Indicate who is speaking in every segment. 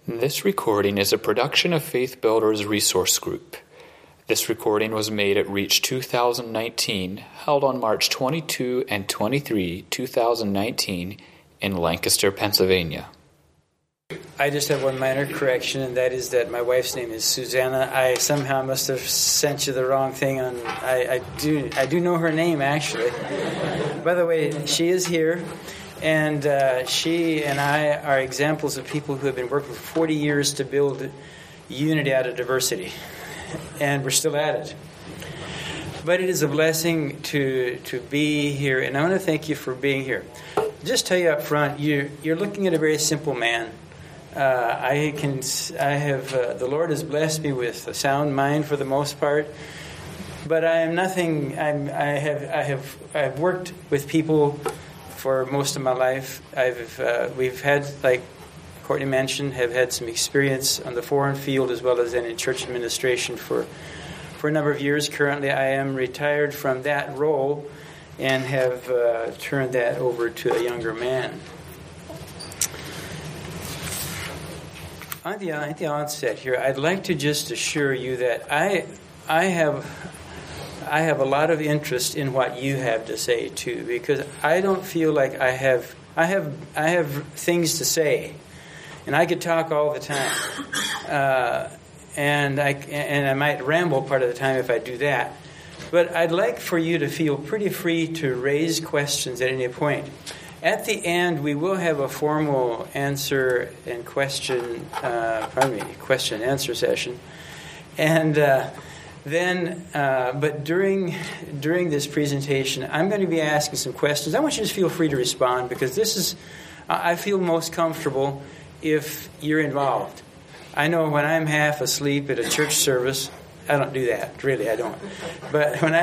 Speaker 1: This recording is a production of Faith Builders Resource Group. This recording was made at Reach 2019, held on March 22 and 23, 2019, in Lancaster, Pennsylvania.
Speaker 2: I just have one minor correction, and that is that my wife's name is Susanna. I somehow must have sent you the wrong thing. I do know her name, actually. By the way, she is here. And she and I are examples of people who have been working for 40 years to build unity out of diversity. And we're still at it. But it is a blessing to be here. And I want to thank you for being here. Just tell you up front, you're looking at a very simple man. The Lord has blessed me with a sound mind for the most part. But I am nothing. I've worked with people for most of my life. We've had, like Courtney mentioned, have had some experience on the foreign field as well as in church administration for a number of years. Currently, I am retired from that role and have turned that over to a younger man. At the onset here, I'd like to just assure you that I have a lot of interest in what you have to say too, because I don't feel like I have things to say, and I could talk all the time, and I might ramble part of the time if I do that. But I'd like for you to feel pretty free to raise questions at any point. At the end, we will have a formal question and answer session, and. But during this presentation, I'm going to be asking some questions. I want you to feel free to respond, because I feel most comfortable if you're involved. I know when I'm half asleep at a church service, I don't do that. Really, I don't. But when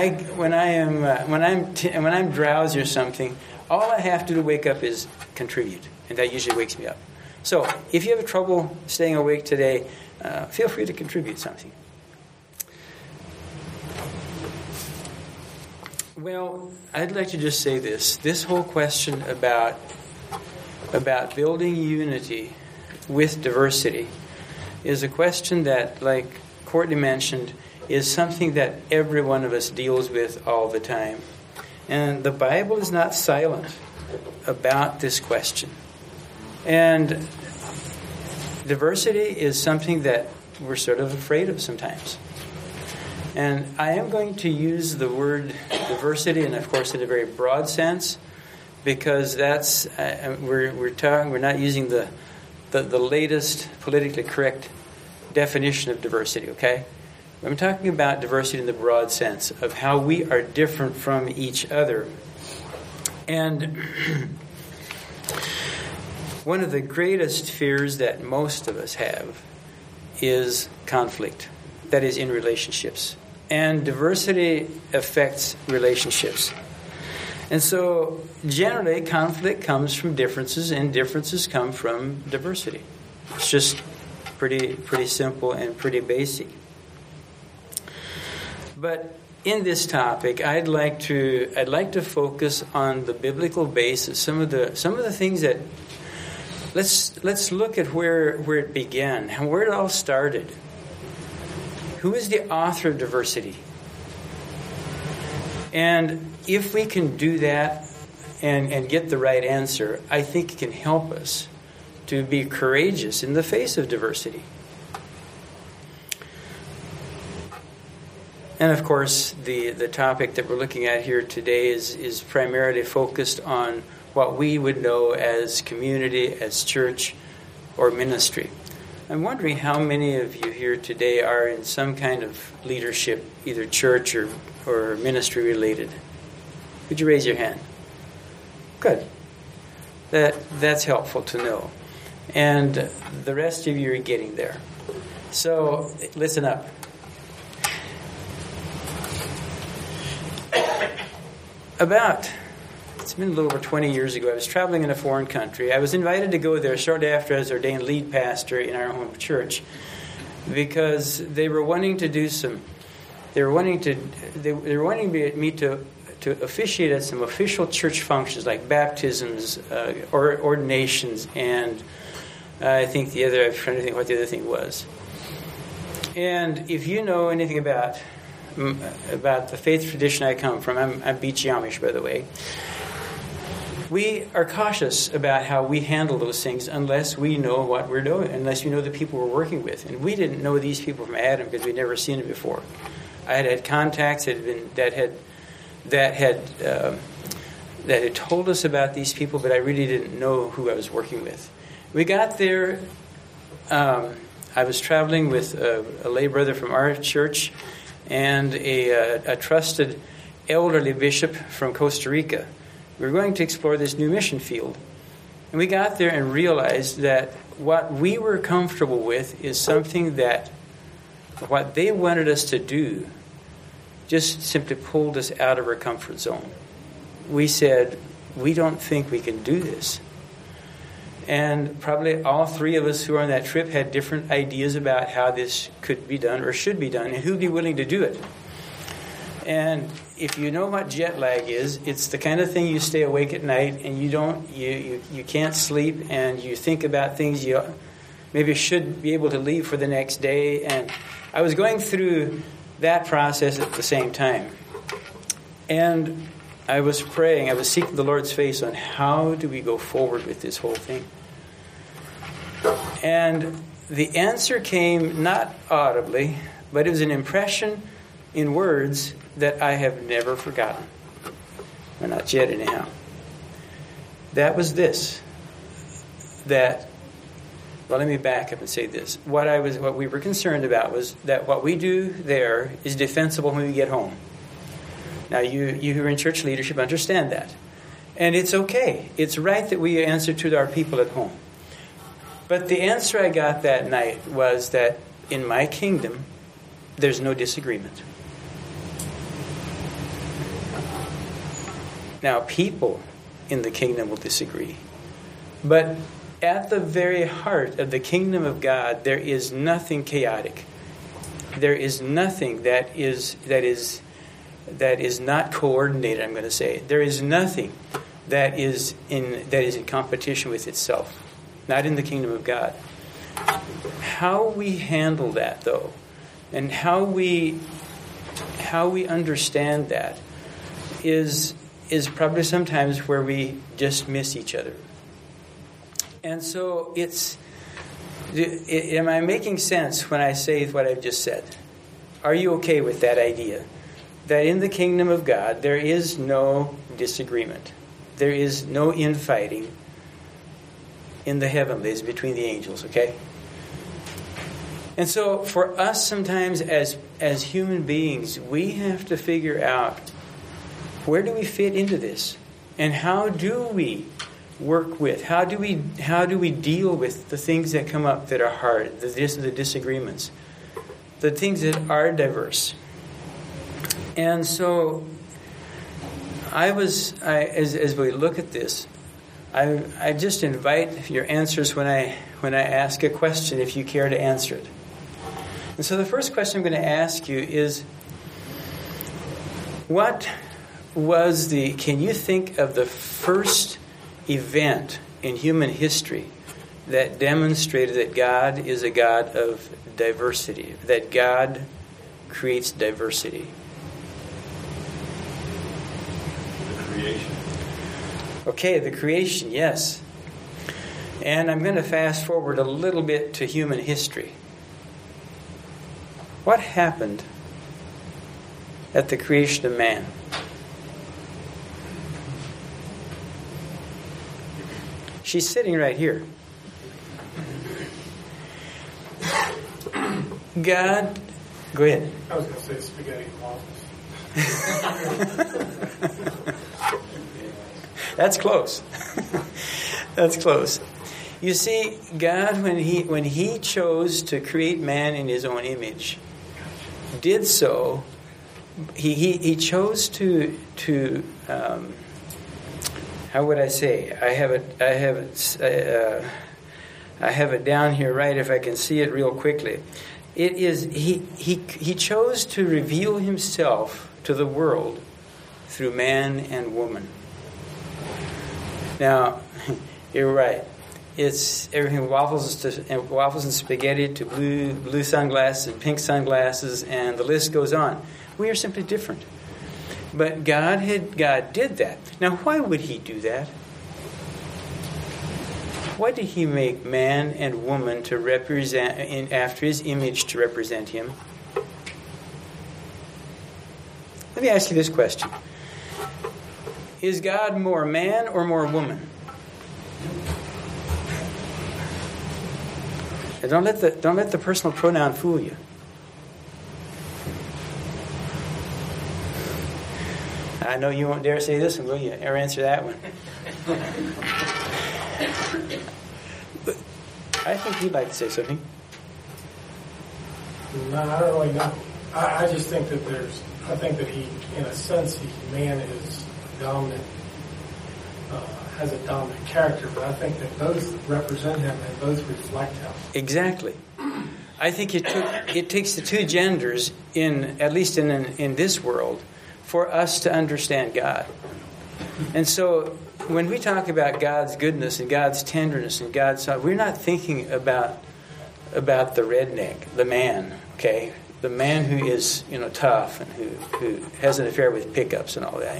Speaker 2: I'm drowsy or something, all I have to do to wake up is contribute, and that usually wakes me up. So if you have trouble staying awake today, feel free to contribute something. Well, I'd like to just say this. This whole question about building unity with diversity is a question that, like Courtney mentioned, is something that every one of us deals with all the time. And the Bible is not silent about this question. And diversity is something that we're sort of afraid of sometimes. And I am going to use the word diversity, and of course in a very broad sense, because that's we're not using the latest politically correct definition of diversity. Okay, I'm talking about diversity in the broad sense of how we are different from each other. And one of the greatest fears that most of us have is conflict. That is, in relationships. And diversity affects relationships. And so, generally, conflict comes from differences, and differences come from diversity. It's just pretty simple and pretty basic. But in this topic, I'd like to focus on the biblical basis. Some of the things that let's look at where it began and where it all started. Who is the author of diversity? And if we can do that and get the right answer, I think it can help us to be courageous in the face of diversity. And of course, the topic that we're looking at here today is primarily focused on what we would know as community, as church, or ministry. I'm wondering how many of you here today are in some kind of leadership, either church or ministry related. Would you raise your hand? Good. That's helpful to know. And the rest of you are getting there. So listen up. It's been a little over 20 years ago. I was traveling in a foreign country. I was invited to go there shortly after I was ordained lead pastor in our home church, because they were wanting to do some. They were wanting me to officiate at some official church functions like baptisms, or ordinations, and I think I'm trying to think what the other thing was. And if you know anything about the faith tradition I come from, I'm Beachy Amish, by the way. We are cautious about how we handle those things unless we know what we're doing, unless we know the people we're working with. And we didn't know these people from Adam because we'd never seen it before. I had contacts that had told us about these people, but I really didn't know who I was working with. We got there. I was traveling with a lay brother from our church and a trusted elderly bishop from Costa Rica. We were going to explore this new mission field. And we got there and realized that what we were comfortable with is something that what they wanted us to do just simply pulled us out of our comfort zone. We said, we don't think we can do this. And probably all three of us who were on that trip had different ideas about how this could be done or should be done and who'd be willing to do it. And if you know what jet lag is, it's the kind of thing you stay awake at night and you can't sleep and you think about things you maybe should be able to leave for the next day. And I was going through that process at the same time. And I was praying, I was seeking the Lord's face on how do we go forward with this whole thing. And the answer came not audibly, but it was an impression in words that I have never forgotten. Well, not yet anyhow. That was this. Well, let me back up and say this. What we were concerned about was that what we do there is defensible when we get home. Now, you who are in church leadership understand that. And it's okay. It's right that we answer to our people at home. But the answer I got that night was that in my kingdom, there's no disagreement. Now, people in the kingdom will disagree. But at the very heart of the kingdom of God, there is nothing chaotic. There is nothing that is not coordinated, I'm going to say. There is nothing that is in competition with itself. Not in the kingdom of God. How we handle that, though, and how we understand that is probably sometimes where we just miss each other. And so am I making sense when I say what I've just said? Are you okay with that idea? That in the kingdom of God, there is no disagreement. There is no infighting in the heavenlies between the angels, okay? And so for us sometimes as human beings, we have to figure out where do we fit into this? And how do we work with? How do we deal with the things that come up that are hard, the disagreements, the things that are diverse? And so as we look at this, I just invite your answers when I ask a question, if you care to answer it. And so the first question I'm going to ask you is, can you think of the first event in human history that demonstrated that God is a God of diversity, that God creates diversity?
Speaker 3: The creation.
Speaker 2: Okay, the creation, yes. And I'm going to fast forward a little bit to human history. What happened at the creation of man? She's sitting right here. God, go ahead.
Speaker 4: I was going to say spaghetti waffles.
Speaker 2: That's close. That's close. You see, God, when he chose to create man in his own image, did so. He chose to how would I say? I have it down here, right? If I can see it real quickly, it is he chose to reveal himself to the world through man and woman. Now, you're right. It's everything waffles and spaghetti to blue sunglasses and pink sunglasses, and the list goes on. We are simply different. But God did that. Now, why would He do that? Why did He make man and woman to represent after His image to represent Him? Let me ask you this question: is God more man or more woman? And don't let the personal pronoun fool you. I know you won't dare say this one, will you? Or answer that one. But I think you'd like to say something.
Speaker 4: No, I don't really know. I just think that I think that he, in a sense, man is dominant, has a dominant character, but I think that both represent him and both reflect him.
Speaker 2: Exactly. I think it takes the two genders, at least in this world, for us to understand God. And so when we talk about God's goodness and God's tenderness and God's, we're not thinking about the redneck, the man, okay? The man who is, tough and who has an affair with pickups and all that,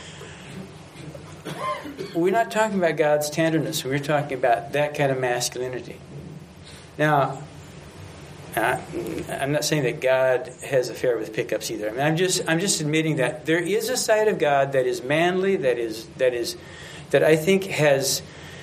Speaker 2: We're not talking about God's tenderness. We're talking about that kind of masculinity. Now, I'm not saying that God has an affair with pickups either. I mean, I'm just admitting that there is a side of God that is manly, that I think has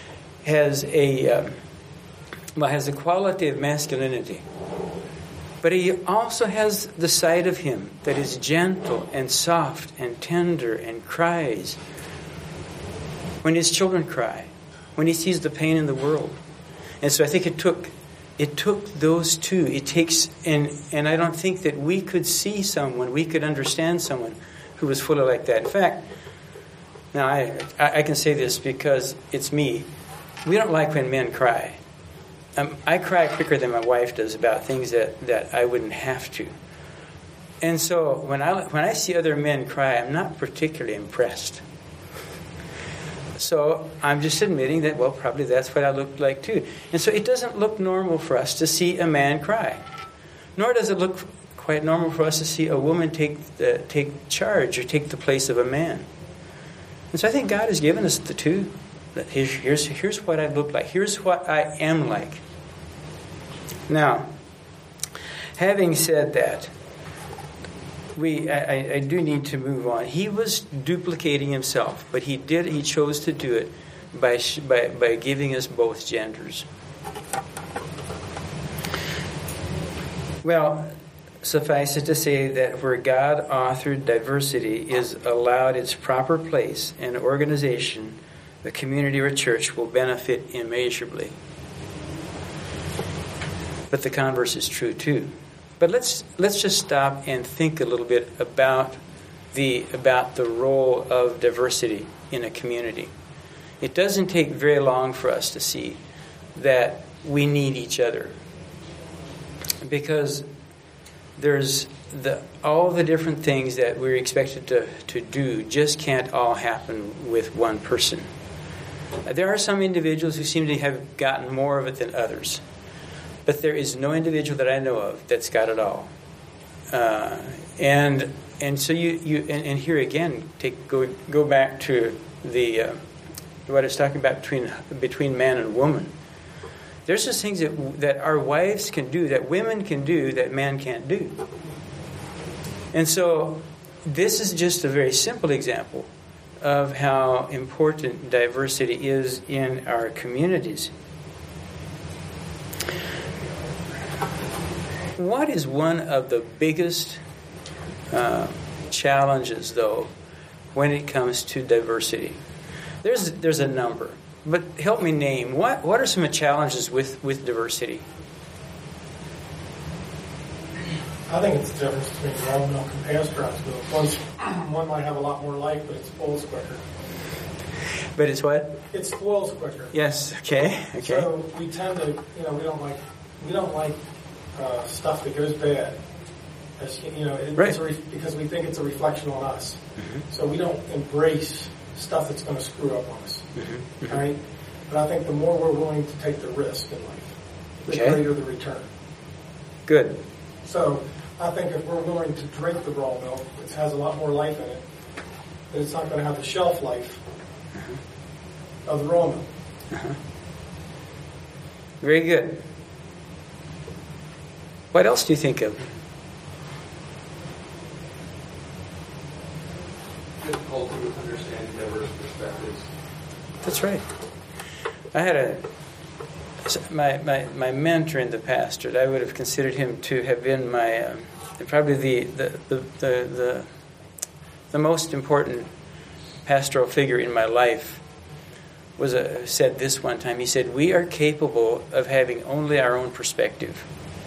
Speaker 2: a quality of masculinity. But He also has the side of Him that is gentle and soft and tender and cries when His children cry, when He sees the pain in the world. And so I think it took those two. It takes, and I don't think that we could see someone, we could understand someone who was fully like that. In fact, now I can say this because it's me. We don't like when men cry. I cry quicker than my wife does about things that I wouldn't have to. And so when I see other men cry, I'm not particularly impressed. So I'm just admitting that, well, probably that's what I look like too. And so it doesn't look normal for us to see a man cry. Nor does it look quite normal for us to see a woman take charge or take the place of a man. And so I think God has given us the two. That here's what I look like. Here's what I am like. Now, having said that, I do need to move on. He was duplicating himself, but he chose to do it by giving us both genders. Well, suffice it to say that where God authored diversity is allowed its proper place in an organization, the community or church will benefit immeasurably. But the converse is true too. But let's just stop and think a little bit about the role of diversity in a community. It doesn't take very long for us to see that we need each other, because there's all the different things that we're expected to do just can't all happen with one person. There are some individuals who seem to have gotten more of it than others. But there is no individual that I know of that's got it all, and so you here again go back to what I was talking about between man and woman. There's just things that our wives can do that women can do that man can't do, and so this is just a very simple example of how important diversity is in our communities. What is one of the biggest challenges, though, when it comes to diversity? There's a number, but help me name what are some of the challenges with diversity?
Speaker 4: I think it's the difference between raw milk and pasteurized milk. One might have a lot more life, but it spoils quicker.
Speaker 2: But it's what?
Speaker 4: It spoils quicker.
Speaker 2: Yes. Okay.
Speaker 4: So we tend to, we don't like stuff that goes bad.
Speaker 2: Right.
Speaker 4: Because we think it's a reflection on us.
Speaker 2: Mm-hmm.
Speaker 4: So we don't embrace stuff that's going to screw up on us.
Speaker 2: Mm-hmm.
Speaker 4: Right? But I think the more we're willing to take the risk in life, the
Speaker 2: Okay.
Speaker 4: greater the return.
Speaker 2: Good.
Speaker 4: So I think if we're willing to drink the raw milk, which has a lot more life in it, then it's not going to have the shelf life of the raw milk.
Speaker 2: Very good. What else do you think of?
Speaker 3: Difficulty with understanding diverse perspectives.
Speaker 2: That's right. I had my mentor in the pastorate. I would have considered him to have been my probably the most important pastoral figure in my life. Said this one time. He said, "We are capable of having only our own perspective."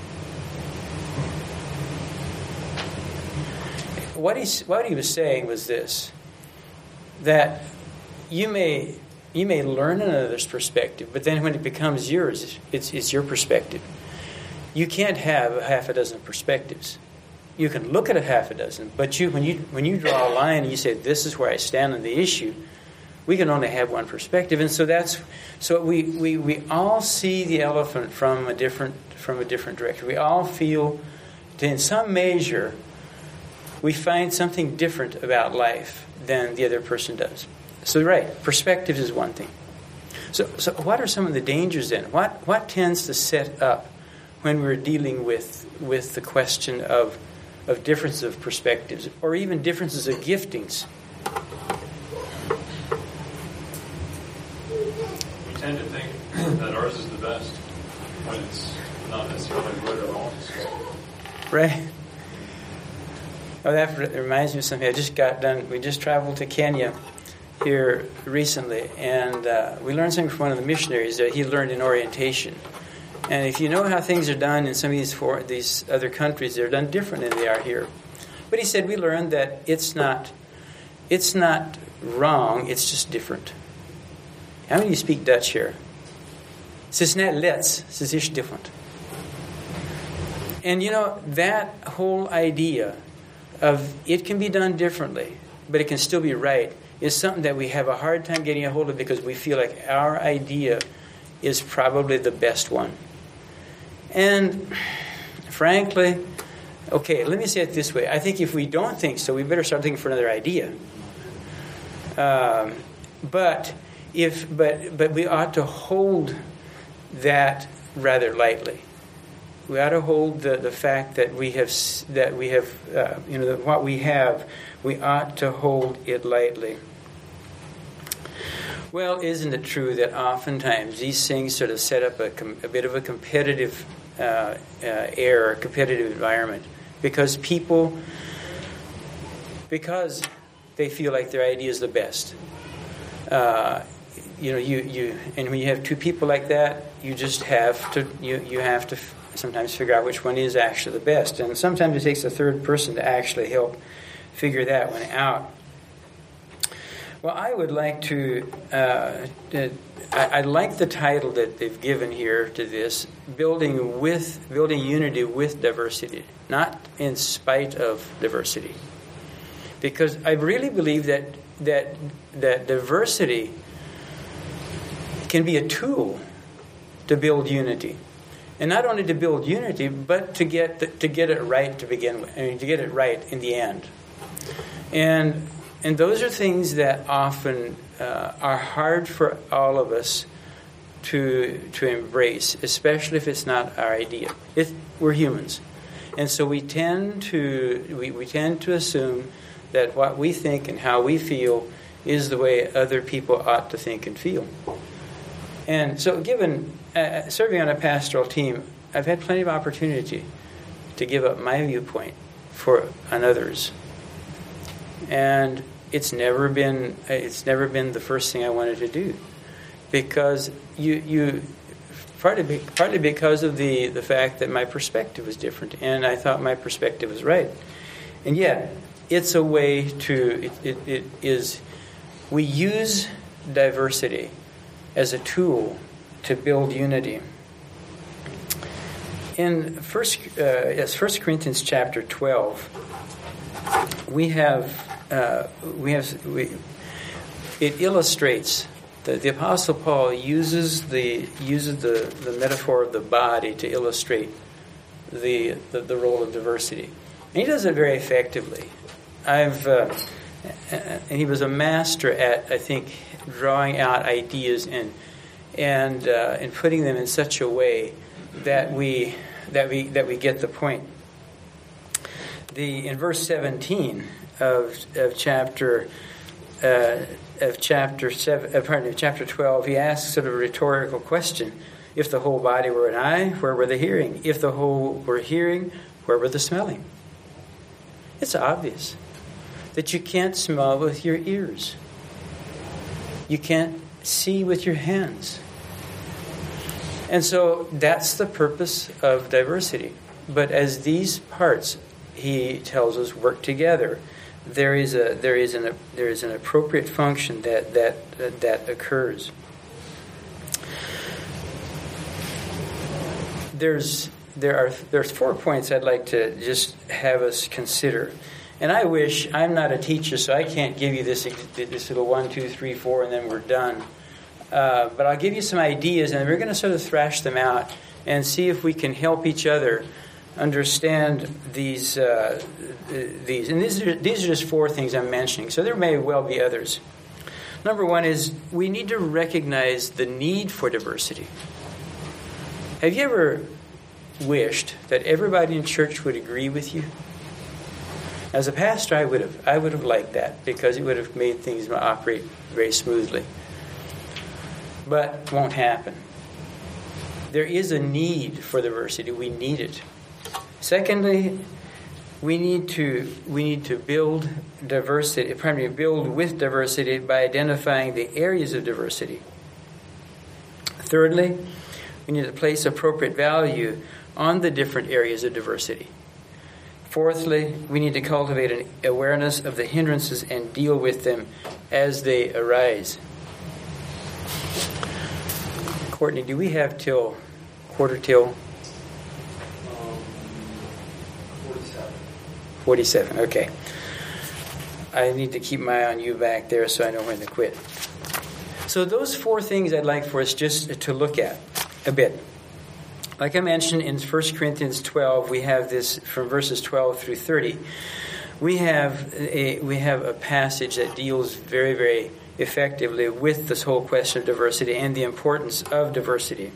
Speaker 2: What he was saying was this: that you may learn another's perspective, but then when it becomes yours, it's your perspective. You can't have a half a dozen perspectives. You can look at a half a dozen, but when you draw a line and you say, "This is where I stand on the issue," we can only have one perspective, and so we all see the elephant from a different direction. We all feel, in some measure, we find something different about life than the other person does. So, right, perspective is one thing. So what are some of the dangers then? What tends to set up when we're dealing with the question of differences of perspectives, or even differences of giftings?
Speaker 3: We tend to think that ours is the best when it's not necessarily good or wrong.
Speaker 2: Right. Oh, that reminds me of something. I just got done. We just traveled to Kenya here recently, and we learned something from one of the missionaries that he learned in orientation. And if you know how things are done in some of these other countries, they're done different than they are here. But he said we learned that it's not wrong. It's just different. How many of you speak Dutch here? Het is net let's. Het is different. And that whole idea of it can be done differently, but it can still be right, is something that we have a hard time getting a hold of because we feel like our idea is probably the best one. And frankly, okay, let me say it this way. I think if we don't think so, we better start thinking for another idea. But we ought to hold that rather lightly. We ought to hold the fact that we have what we have. We ought to hold it lightly. Well, isn't it true that oftentimes these things sort of set up a bit of a competitive air, competitive environment, because they feel like their idea is the best. And when you have two people like that, you just have to you have to sometimes figure out which one is actually the best, and sometimes it takes a third person to actually help figure that one out. Well, I would like to. I like the title that they've given here to this: building unity with diversity, not in spite of diversity, because I really believe that diversity can be a tool to build unity. And not only to build unity, but to get it right to begin with, to get it right in the end. And those are things that often are hard for all of us to embrace, especially if it's not our idea. We're humans, and so we tend to assume that what we think and how we feel is the way other people ought to think and feel. And so, given serving on a pastoral team, I've had plenty of opportunity to give up my viewpoint on others, and it's never been the first thing I wanted to do, because you partly because of the fact that my perspective was different, and I thought my perspective was right, and yet it's a way to it is we use diversity as a tool to build unity. In 1 Corinthians chapter 12, it illustrates The Apostle Paul uses the metaphor of the body to illustrate the role of diversity, and he does it very effectively. And he was a master at, I think, drawing out ideas and putting them in such a way that we get the point. In verse 17 of chapter 12, he asks sort of a rhetorical question: if the whole body were an eye, where were the hearing? If the whole were hearing, where were the smelling? It's obvious that you can't smell with your ears. You can't see with your hands. And so that's the purpose of diversity. But as these parts, he tells us, work together, there is an appropriate function that occurs. There's 4 points I'd like to just have us consider. And I wish, I'm not a teacher, so I can't give you this little 1, 2, 3, 4, and then we're done. But I'll give you some ideas, and we're going to sort of thrash them out and see if we can help each other understand these. And these are just 4 things I'm mentioning, so there may well be others. Number 1 is we need to recognize the need for diversity. Have you ever wished that everybody in church would agree with you? As a pastor, I would have liked that, because it would have made things operate very smoothly. But it won't happen. There is a need for diversity. We need it. Secondly, we need to build diversity, primarily build with diversity by identifying the areas of diversity. Thirdly, we need to place appropriate value on the different areas of diversity. Fourthly, we need to cultivate an awareness of the hindrances and deal with them as they arise. Courtney, do we have till quarter till? 47, okay. I need to keep my eye on you back there so I know when to quit. So those 4 things I'd like for us just to look at a bit. Like I mentioned in 1 Corinthians 12, we have this from verses 12 through 30. We have a passage that deals very, very effectively with this whole question of diversity and the importance of diversity.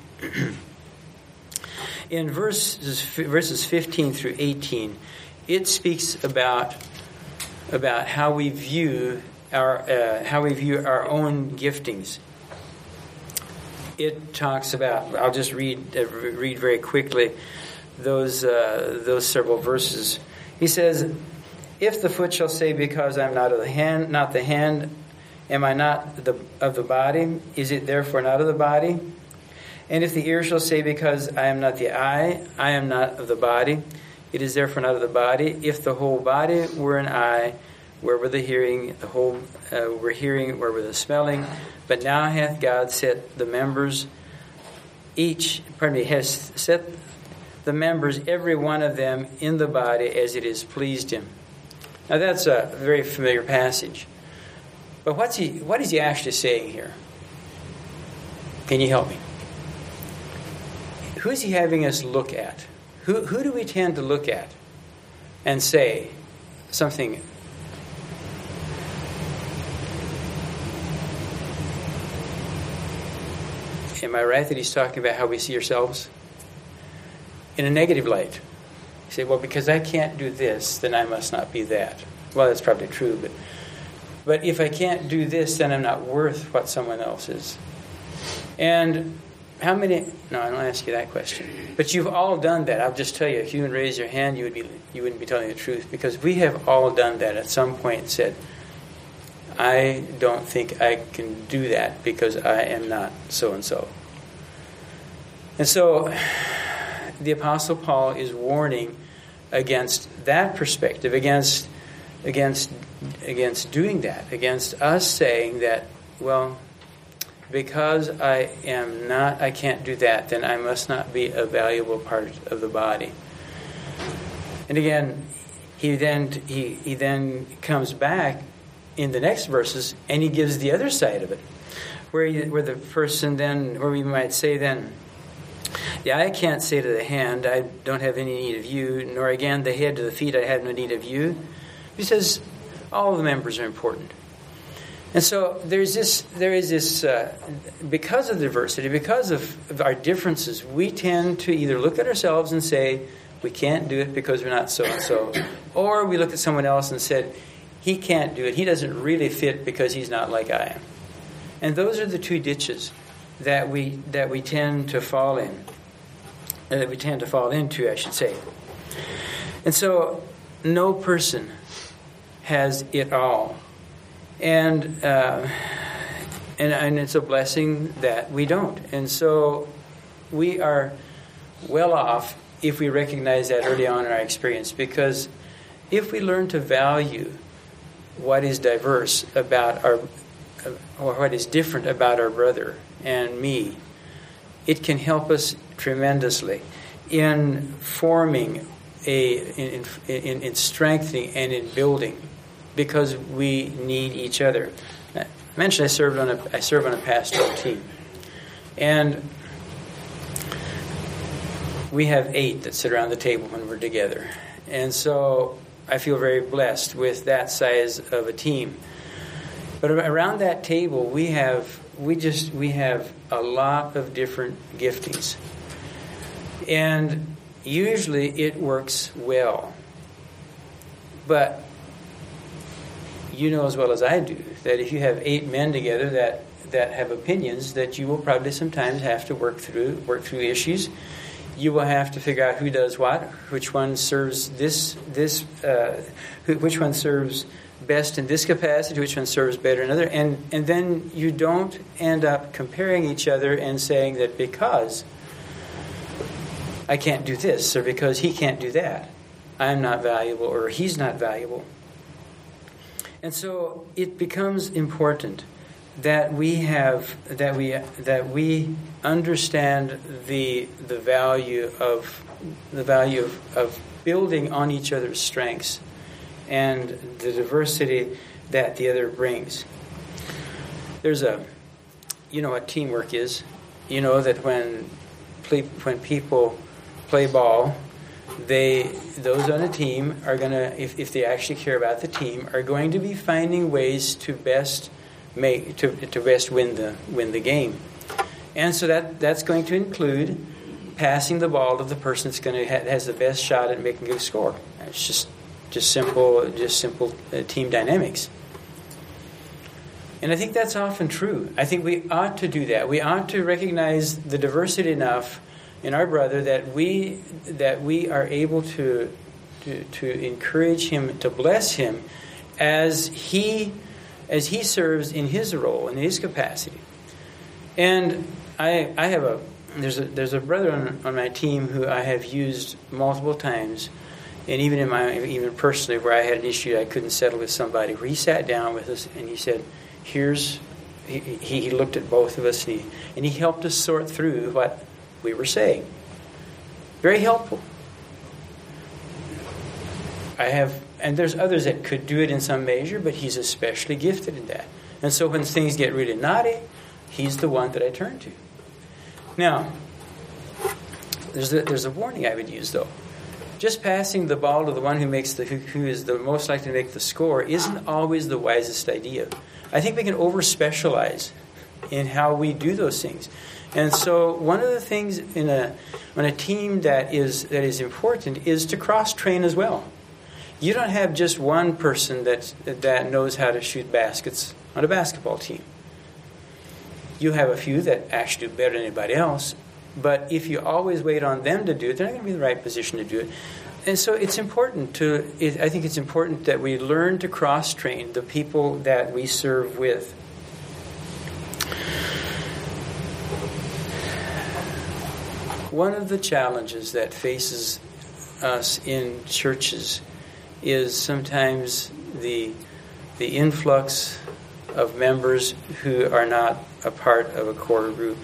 Speaker 2: In verses 15 through 18, it speaks about how we view our own giftings. It talks about, I'll just read very quickly those several verses. He says, "If the foot shall say, because I am not the hand, am I not of the body? Is it therefore not of the body? And if the ear shall say, because I am not the eye, I am not of the body, it is therefore not of the body. If the whole body were an eye, where were the hearing? The whole were hearing, where were the smelling? But now hath God set the members, has set the members, every one of them, in the body as it has pleased him." Now that's a very familiar passage. But what is he actually saying here? Can you help me? Who is he having us look at? Who do we tend to look at and say something? Am I right that he's talking about how we see ourselves? In a negative light. You say, well, because I can't do this, then I must not be that. Well, that's probably true, but if I can't do this, then I'm not worth what someone else is. And how many? No, I don't ask you that question. But you've all done that. I'll just tell you, if you would raise your hand, you wouldn't be telling the truth, because we have all done that at some point and said, I don't think I can do that because I am not so-and-so. And so the Apostle Paul is warning against that perspective, against doing that, against us saying that, well, because I can't do that, then I must not be a valuable part of the body. And again, he then comes back in the next verses, and he gives the other side of it. where the person then, where we might say then, the eye can't say to the hand, I don't have any need of you, nor again the head to the feet, I have no need of you. He says all the members are important. And so there is this, because of diversity, because of our differences, we tend to either look at ourselves and say, we can't do it because we're not so-and-so, or we look at someone else and said, he can't do it, he doesn't really fit because he's not like I am. And those are the two ditches that we tend to fall in, that we tend to fall into, I should say. And so no person has it all. And it's a blessing that we don't. And so we are well off if we recognize that early on in our experience, because if we learn to value what is diverse about our, or what is different about our brother and me, it can help us tremendously in forming in strengthening and in building, because we need each other. I mentioned I serve on a pastoral team, and we have 8 that sit around the table when we're together, and so I feel very blessed with that size of a team. But around that table, we have a lot of different giftings, and usually it works well. But you know as well as I do that if you have 8 men together that have opinions, that you will probably sometimes have to work through issues. You will have to figure out who does what, which one serves which one serves best in this capacity, which one serves better in another, and then you don't end up comparing each other and saying that because I can't do this or because he can't do that, I'm not valuable or he's not valuable. And so it becomes important that we understand the value of building on each other's strengths and the diversity that the other brings. There's what teamwork is. You know that when people play ball, those on the team are going to, if they actually care about the team, are going to be finding ways to best win the game. And so that's going to include passing the ball to the person that's going to has the best shot at making a score. It's just simple team dynamics. And I think that's often true. I think we ought to do that. We ought to recognize the diversity enough in our brother that we are able to encourage him, to bless him as he serves in his role, in his capacity. And there's a brother on my team who I have used multiple times, and even personally where I had an issue I couldn't settle with somebody, where he sat down with us and he said, he looked at both of us and he helped us sort through what we were saying. Very helpful. And there's others that could do it in some measure, but he's especially gifted in that. And so when things get really knotty, he's the one that I turn to. Now, there's a warning I would use though. Just passing the ball to the one who is the most likely to make the score isn't always the wisest idea. I think we can over-specialize in how we do those things. And so one of the things on a team that is important is to cross-train as well. You don't have just one person that knows how to shoot baskets on a basketball team. You have a few that actually do better than anybody else, but if you always wait on them to do it, they're not going to be in the right position to do it. And so it's important I think it's important that we learn to cross-train the people that we serve with. One of the challenges that faces us in churches is sometimes the influx of members who are not a part of a core group.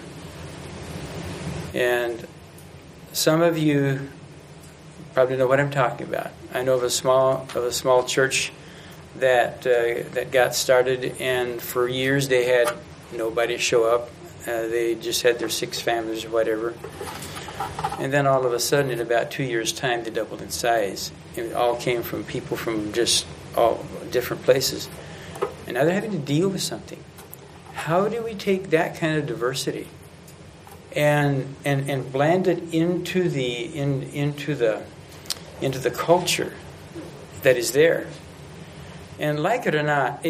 Speaker 2: And some of you probably know what I'm talking about. I know of a small church that got started, and for years they had nobody show up. They just had their 6 families or whatever. And then all of a sudden, in about 2 years' time, they doubled in size. And it all came from people from just all different places. And now they're having to deal with something. How do we take that kind of diversity and blend it into the culture that is there? And like it or not,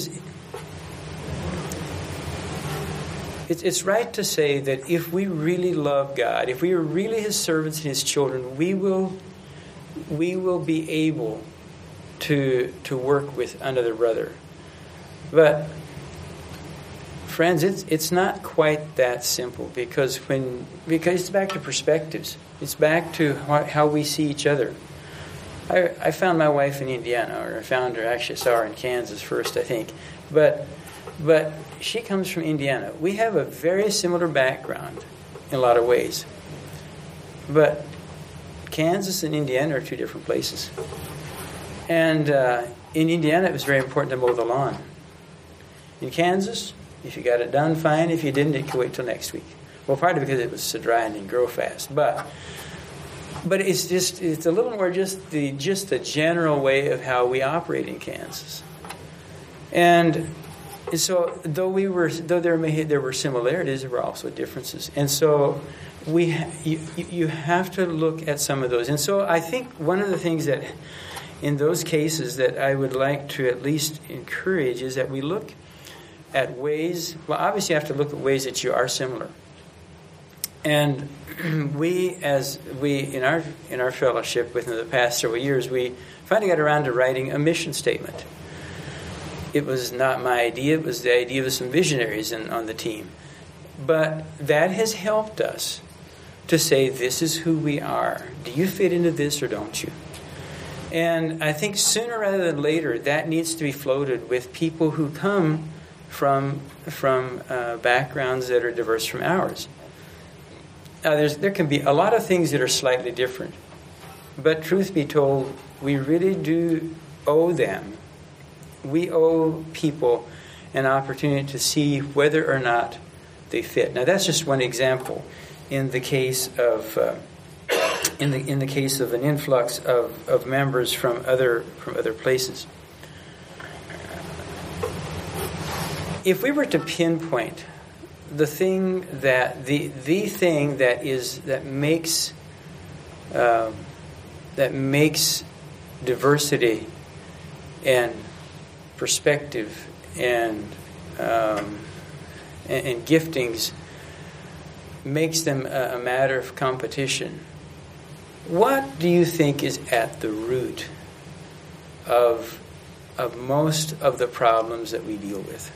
Speaker 2: it's right to say that if we really love God, if we are really His servants and His children, we will be able to work with another brother. But friends, it's not quite that simple because it's back to perspectives. It's back to how we see each other. I found my wife in Indiana, or I found her, actually I saw her in Kansas first, I think. But she comes from Indiana. We have a very similar background in a lot of ways. But Kansas and Indiana are 2 different places. And in Indiana, it was very important to mow the lawn. In Kansas, if you got it done, fine. If you didn't, it could wait till next week. Well, partly because it was so dry and didn't grow fast. But it's a little more just the general way of how we operate in Kansas. And so though there were similarities, there were also differences. And so you have to look at some of those. And so I think one of the things that in those cases that I would like to at least encourage is that we look at ways. Well, obviously you have to look at ways that you are similar. And we in our fellowship within the past several years, we finally got around to writing a mission statement. It was not my idea; it was the idea of some visionaries on the team. But that has helped us to say, "This is who we are. Do you fit into this or don't you?" And I think sooner rather than later, that needs to be floated with people who come from backgrounds that are diverse from ours. There can be a lot of things that are slightly different, but truth be told, we really do owe them. We owe people an opportunity to see whether or not they fit. Now, that's just one example. In the case of in the case of an influx of members from other places. If we were to pinpoint the thing that makes diversity and perspective and giftings makes them a matter of competition, what do you think is at the root of most of the problems that we deal with?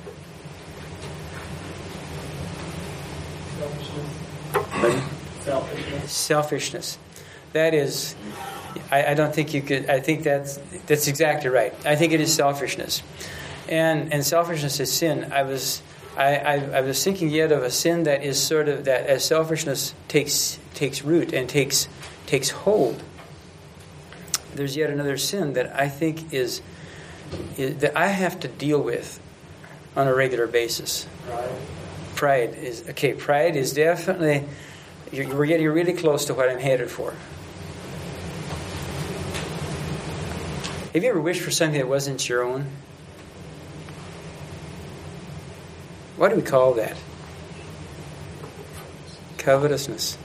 Speaker 2: Selfishness. That is, I don't think you could. I think that's exactly right. I think it is selfishness, and selfishness is sin. I was thinking yet of a sin that is sort of that as selfishness takes root and takes hold. There's yet another sin that I think is that I have to deal with on a regular basis. Pride is definitely, we're getting really close to what I'm headed for. Have you ever wished for something that wasn't your own? What do we call that? Covetousness.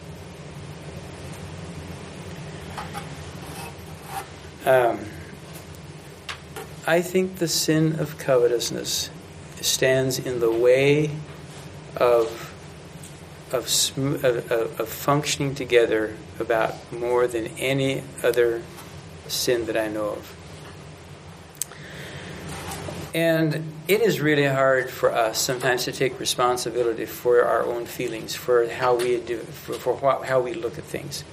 Speaker 2: I think the sin of covetousness stands in the way of functioning together about more than any other sin that I know of. And it is really hard for us sometimes to take responsibility for our own feelings, for how we do, how we look at things.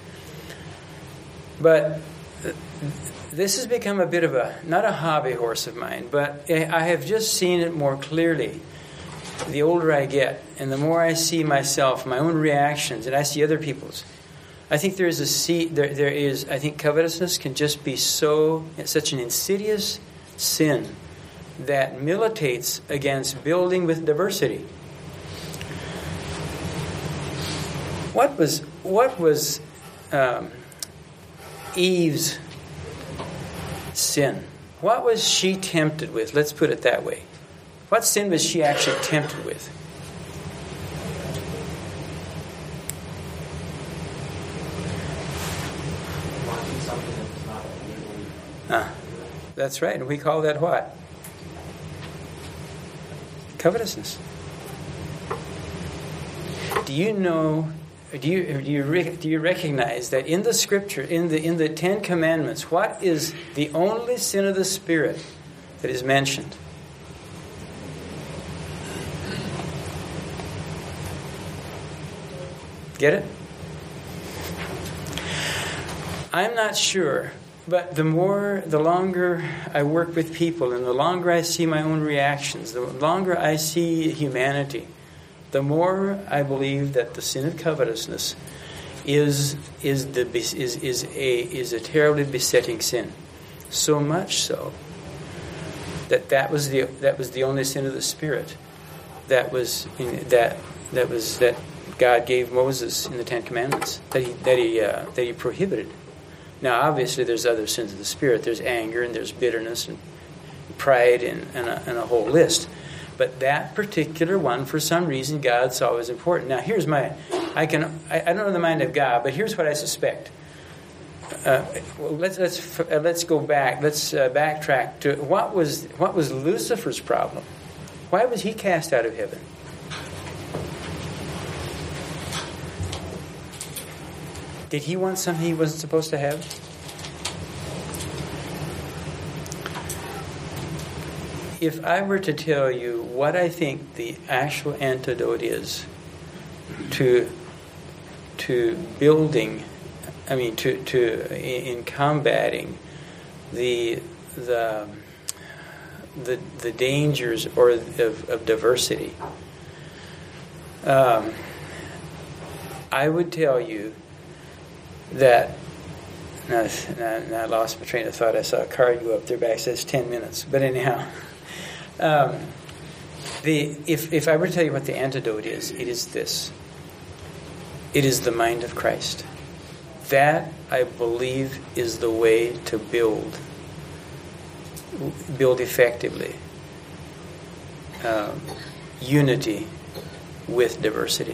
Speaker 2: But this has become a bit of not a hobby horse of mine, but I have just seen it more clearly the older I get, and the more I see myself, my own reactions, and I see other people's. I think there is I think covetousness can just be such an insidious sin that militates against building with diversity. What was Eve's sin? What was she tempted with? Let's put it that way. What sin was she actually tempted with?
Speaker 5: Wanting something that's not usually.
Speaker 2: That's right. And we call that what? Covetousness. Do you know? Do you recognize that in the Scripture, in the Ten Commandments, what is the only sin of the Spirit that is mentioned? Get it? I'm not sure, but the longer I work with people, and the longer I see my own reactions, the longer I see humanity, the more I believe that the sin of covetousness is a terribly besetting sin. So much so that was the only sin of the Spirit that God gave Moses in the Ten Commandments that he prohibited. Now, obviously, there's other sins of the Spirit. There's anger and there's bitterness and pride and a whole list. But that particular one, for some reason, God saw was important. Now, here's I don't know the mind of God, but here's what I suspect. Let's go back. Let's backtrack to what was Lucifer's problem? Why was he cast out of heaven? Did he want something he wasn't supposed to have? If I were to tell you what I think the actual antidote is to building, in combating the dangers of diversity, I would tell you that. Now I lost my train of thought. I saw a card go up there back. It says 10 minutes. But anyhow, if I were to tell you what the antidote is, it is this. It is the mind of Christ. That, I believe, is the way to build effectively unity with diversity.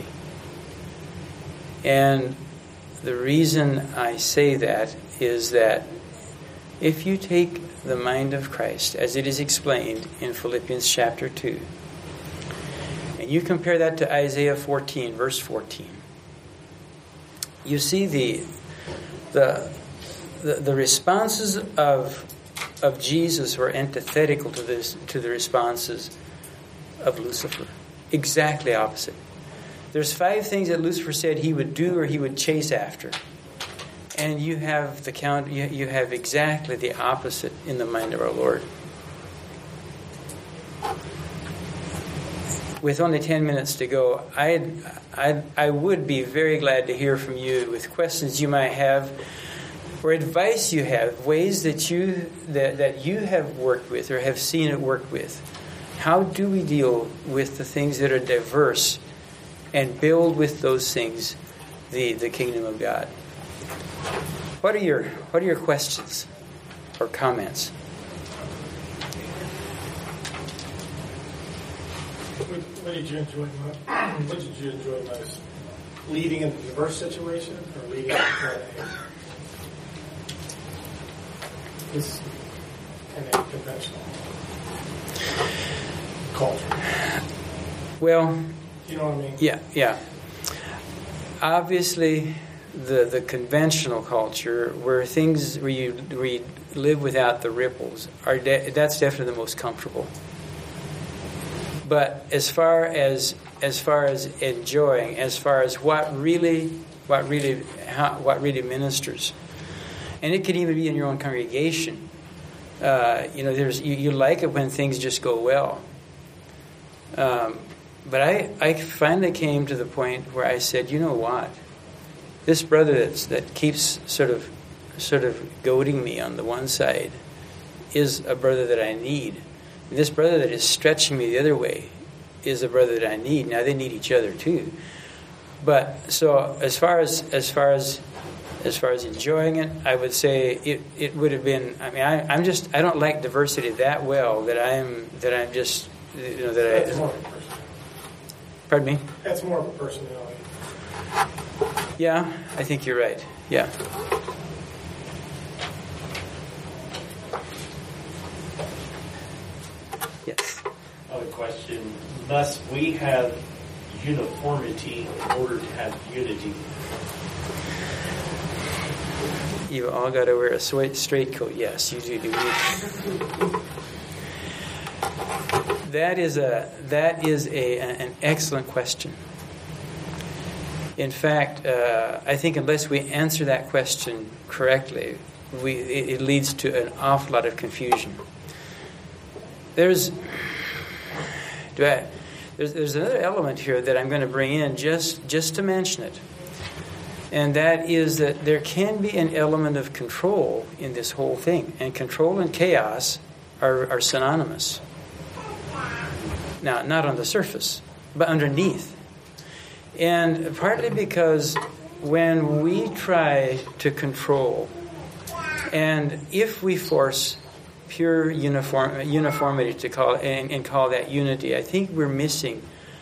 Speaker 2: And the reason I say that is that if you take the mind of Christ, as it is explained in Philippians chapter 2, and you compare that to Isaiah 14, verse 14, you see the responses of Jesus were antithetical to the responses of Lucifer. Exactly opposite. There's 5 things that Lucifer said he would do or he would chase after. And you have you have exactly the opposite in the mind of our Lord. With only 10 minutes to go, I would be very glad to hear from you with questions you might have or advice you have, ways that you have worked with or have seen it worked with. How do we deal with the things that are diverse and build with those things the kingdom of God? What are your questions or comments?
Speaker 4: What did you enjoy most? Leading in a diverse situation or leading in this kind of conventional culture?
Speaker 2: Well,
Speaker 4: you know what I mean?
Speaker 2: Yeah. Obviously, the conventional culture where you live without the ripples that's definitely the most comfortable. But as far as enjoying, as far as what really ministers, and it could even be in your own congregation. You like it when things just go well. But I finally came to the point where I said, you know what? This brother that keeps sort of goading me on the one side is a brother that I need. This brother that is stretching me the other way is a brother that I need. Now they need each other too. But so as far as enjoying it, I would say it would have been. I mean, I don't like diversity that well that I'm just
Speaker 4: That's more of a personality.
Speaker 2: Pardon me?
Speaker 4: That's more of a personality.
Speaker 2: Yeah, I think you're right. Yeah. Yes.
Speaker 6: Another question. Must we have uniformity in order to have unity?
Speaker 2: You've all got to wear a straight coat. Yes, you do. That is an excellent question. In fact, I think unless we answer that question correctly, it leads to an awful lot of confusion. There's another element here that I'm going to bring in just to mention it, and that is that there can be an element of control in this whole thing, and control and chaos are synonymous. Now, not on the surface, but underneath. And partly because when we try to control, and if we force pure uniformity to call that unity, I think we're missing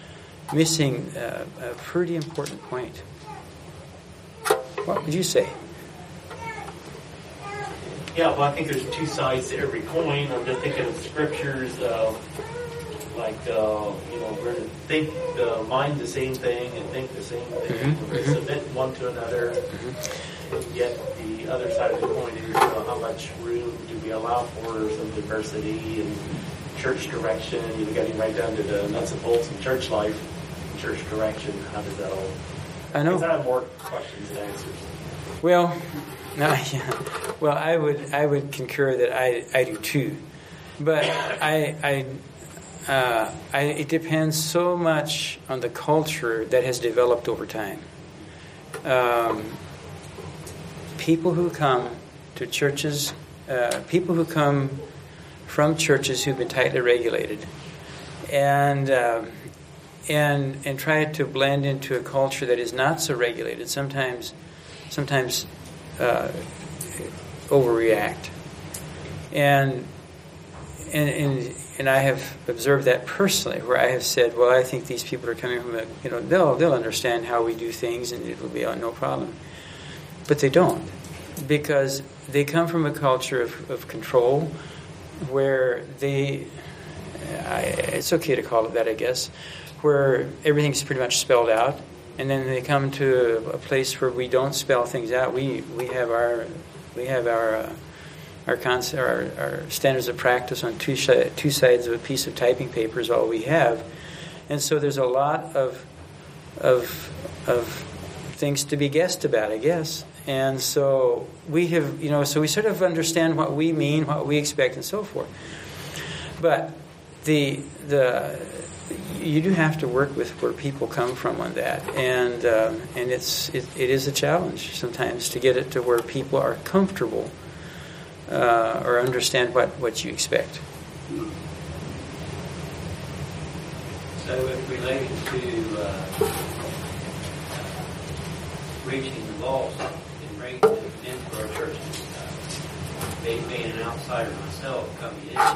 Speaker 2: a pretty important point. What would you say?
Speaker 6: Yeah, well, I think there's two sides to every coin. I'm just thinking of scriptures, we're to think, mind the same thing and think the same thing, submit one to another. And yet the other side of the coin is how much room do we allow for some diversity and church direction? You're getting right down to the nuts and bolts of church life, church direction. How does that all?
Speaker 2: I know.
Speaker 6: Because I have more questions than answers.
Speaker 2: Well, I would concur that I do too, but it depends so much on the culture that has developed over time. People who come to churches, people who come from churches who've been tightly regulated, and try to blend into a culture that is not so regulated, sometimes overreact, and I have observed that personally, where I have said, well, I think these people are coming from they'll understand how we do things and it will be no problem. But they don't, because they come from a culture of control where it's okay to call it that, I guess, where everything's pretty much spelled out, and then they come to a place where we don't spell things out. We have our standards of practice on two sides of a piece of typing paper is all we have, and so there's a lot of things to be guessed about, I guess. And so we have, so we sort of understand what we mean, what we expect, and so forth. But you do have to work with where people come from on that, and it is a challenge sometimes to get it to where people are comfortable or understand what you expect.
Speaker 5: So, if related to reaching the lost and bringing them into our churches, being an outsider myself coming in,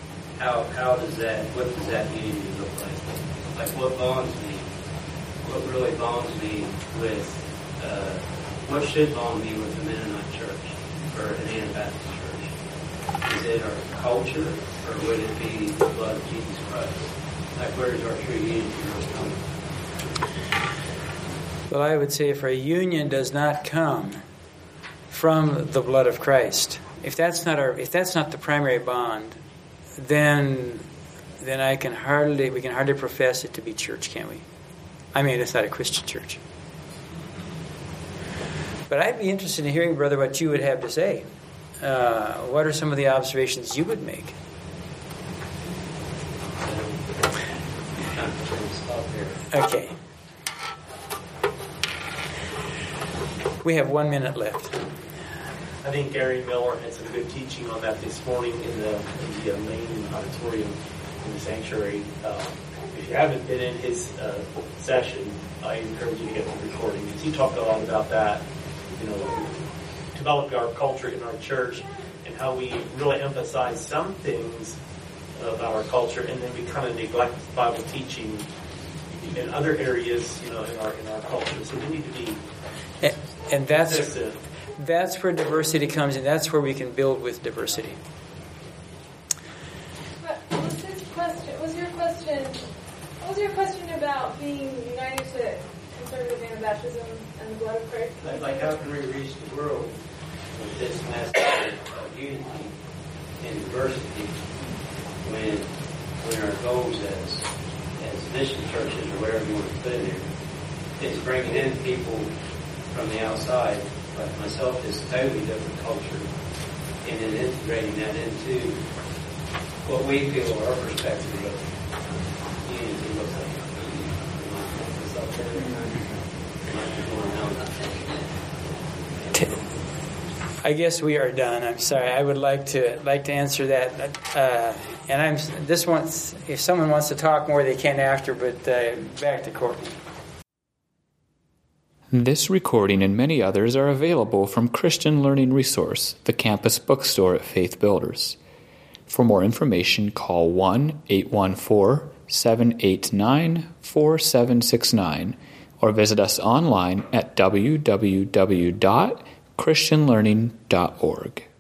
Speaker 5: what does that unity look like? Like, what really bonds me with, what should bond me with the Mennonite church or an Anabaptist church? Is it our culture, or would it be the blood of Jesus Christ? Like, where does our true unity really come from?
Speaker 2: Well, I would say if our union does not come from the blood of Christ, if that's not the primary bond, then we can hardly profess it to be church, can we? I mean, it's not a Christian church. But I'd be interested in hearing, brother, what you would have to say. What are some of the observations you would make? Okay. We have 1 minute left.
Speaker 6: I think Gary Miller had some good teaching on that this morning in the main auditorium in the sanctuary. If you haven't been in his session, I encourage you to get the recording, because he talked a lot about that, developing our culture in our church and how we really emphasize some things of our culture, and then we kind of neglect Bible teaching in other areas, in our culture. So we need to be
Speaker 2: and
Speaker 6: consistent.
Speaker 2: That's where diversity comes in. That's where we can build with diversity.
Speaker 7: What was your question about being united to conservative Anabaptism and the blood of Christ?
Speaker 5: Like how can we reach the world with this message of unity and diversity when our goals as mission churches or whatever you want to put in there is bringing in people from the outside, like myself, is totally different culture, and then integrating that into what we feel our perspective of unity looks like.
Speaker 2: I guess we are done. I'm sorry. I would like to answer that. If someone wants to talk more, they can after. But back to Courtney.
Speaker 1: This recording and many others are available from Christian Learning Resource, the campus bookstore at Faith Builders. For more information, call 1-814-789-4769 or visit us online at www.christianlearning.org.